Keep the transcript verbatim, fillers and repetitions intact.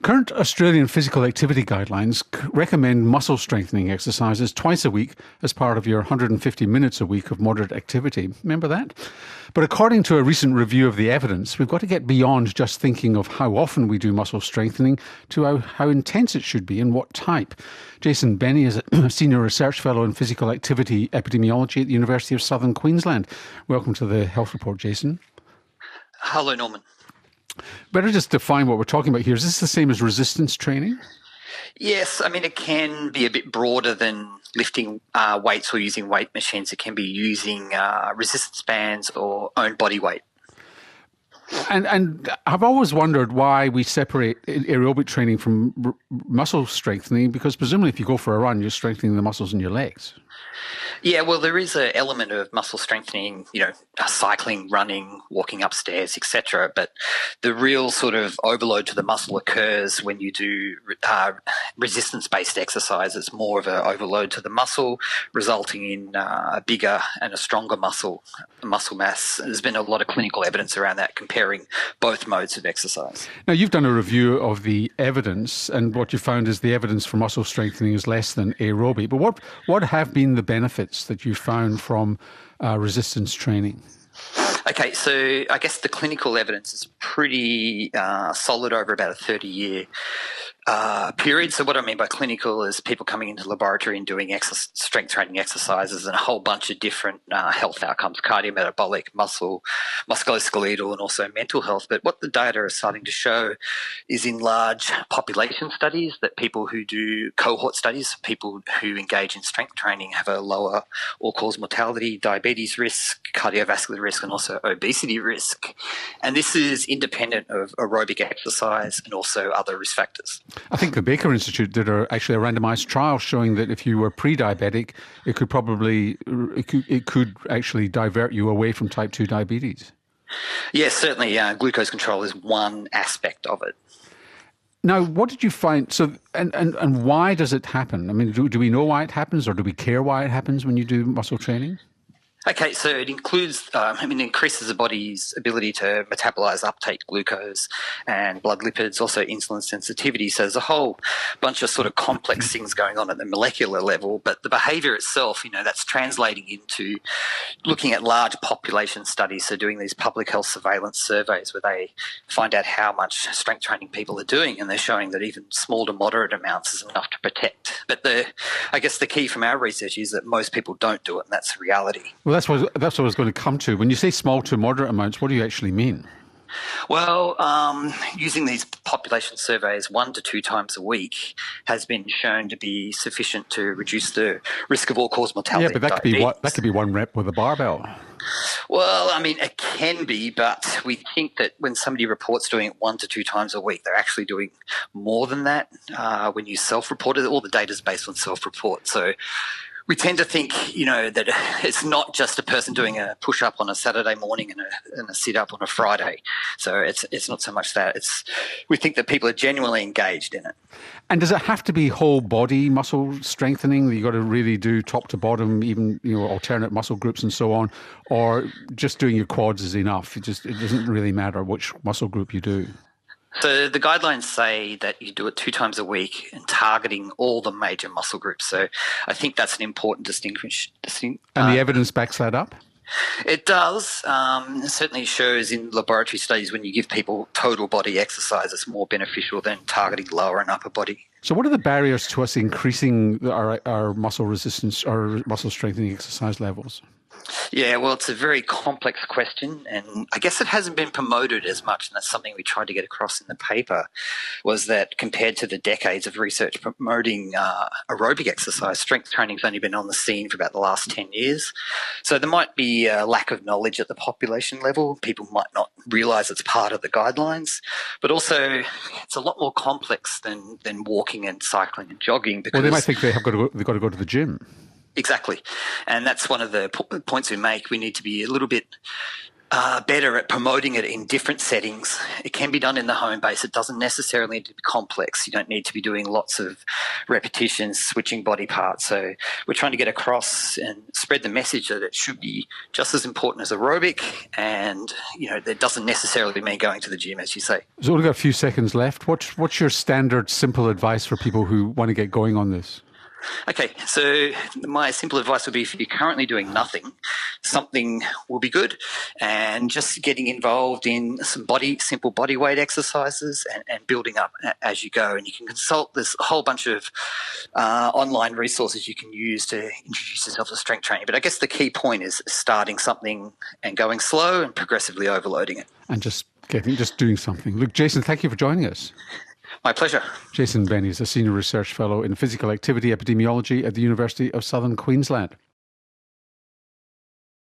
Current Australian physical activity guidelines recommend muscle strengthening exercises twice a week as part of your one hundred fifty minutes a week of moderate activity. Remember that? But according to a recent review of the evidence, we've got to get beyond just thinking of how often we do muscle strengthening to how, how intense it should be and what type. Jason Benny is a Senior Research Fellow in Physical Activity Epidemiology at the University of Southern Queensland. Welcome to the Health Report, Jason. Hello, Norman. Better just define what we're talking about here. Is this the same as resistance training? Yes, I mean, it can be a bit broader than lifting uh, weights or using weight machines. It can be using uh, resistance bands or own body weight. And and I've always wondered why we separate aerobic training from r- muscle strengthening, because presumably if you go for a run, you're strengthening the muscles in your legs. Yeah, well, there is an element of muscle strengthening, you know, cycling, running, walking upstairs, et cetera. But the real sort of overload to the muscle occurs when you do uh, resistance-based exercise. It's more of an overload to the muscle, resulting in uh, a bigger and a stronger muscle muscle mass. There's been a lot of clinical evidence around that, comparing both modes of exercise. Now, you've done a review of the evidence, and what you found is the evidence for muscle strengthening is less than aerobic. But what, what have been the benefits that you found from uh, resistance training? Okay, so I guess the clinical evidence is pretty uh, solid over about a thirty-year uh, period. So what I mean by clinical is people coming into the laboratory and doing ex- strength training exercises and a whole bunch of different uh, health outcomes, cardiometabolic, muscle, musculoskeletal, and also mental health. But what the data are starting to show is in large population studies that people who do cohort studies, people who engage in strength training have a lower all-cause mortality, diabetes risk, cardiovascular risk, and also obesity risk. And this is independent of aerobic exercise and also other risk factors. I think the Baker Institute did a, actually a randomised trial showing that if you were pre-diabetic, it could probably, it could, it could actually divert you away from type two diabetes. Yes, certainly. Uh, glucose control is one aspect of it. Now, what did you find? So, and, and, and why does it happen? I mean, do, do we know why it happens, or do we care why it happens when you do muscle training? Okay, so it includes, um, I mean, it increases the body's ability to metabolize, uptake glucose and blood lipids, also insulin sensitivity. So there's a whole bunch of sort of complex things going on at the molecular level, but the behavior itself, you know, that's translating into looking at large population studies. So doing these public health surveillance surveys where they find out how much strength training people are doing, and they're showing that even small to moderate amounts is enough to protect. But the, I guess the key from our research is that most people don't do it, and that's the reality. Well, that's what, that's what I was going to come to. When you say small to moderate amounts, what do you actually mean? Well, um, using these population surveys one to two times a week has been shown to be sufficient to reduce the risk of all-cause mortality. Yeah, but that could be one, that could be one rep with a barbell. Well, I mean, it can be, but we think that when somebody reports doing it one to two times a week, they're actually doing more than that. Uh, when you self-report it, all the data is based on self-report. So we tend to think, you know, that it's not just a person doing a push-up on a Saturday morning and a, and a sit-up on a Friday. So it's it's not so much that. It's we think that people are genuinely engaged in it. And does it have to be whole body muscle strengthening? You've got to really do top to bottom, even, you know, alternate muscle groups and so on, or just doing your quads is enough? It just it doesn't really matter which muscle group you do. So the guidelines say that you do it two times a week and targeting all the major muscle groups. So I think that's an important distinction. Distinct, and the uh, evidence backs that up? It does. Um, it certainly shows in laboratory studies when you give people total body exercise, it's more beneficial than targeting lower and upper body. So what are the barriers to us increasing our, our muscle resistance or muscle strengthening exercise levels? Yeah, well, it's a very complex question, and I guess it hasn't been promoted as much, and that's something we tried to get across in the paper, was that compared to the decades of research promoting uh, aerobic exercise, strength training's only been on the scene for about the last ten years. So there might be a lack of knowledge at the population level. People might not realise it's part of the guidelines, but also it's a lot more complex than, than walking and cycling and jogging. Because well, they might think they have got to go, they've got to go to the gym. Exactly. And that's one of the po- points we make. We need to be a little bit uh, better at promoting it in different settings. It can be done in the home base. It doesn't necessarily need to be complex. You don't need to be doing lots of repetitions, switching body parts. So we're trying to get across and spread the message that it should be just as important as aerobic, and you know, that doesn't necessarily mean going to the gym, as you say. So we've got a few seconds left. What's, what's your standard simple advice for people who want to get going on this? Okay, so my simple advice would be, if you're currently doing nothing, something will be good, and just getting involved in some body, simple body weight exercises and, and building up as you go. And you can consult, there's a whole bunch of uh, online resources you can use to introduce yourself to strength training. But I guess the key point is starting something and going slow and progressively overloading it. And just getting, just doing something. Look, Jason, thank you for joining us. My pleasure. Jason Benny is a Senior Research Fellow in Physical Activity Epidemiology at the University of Southern Queensland.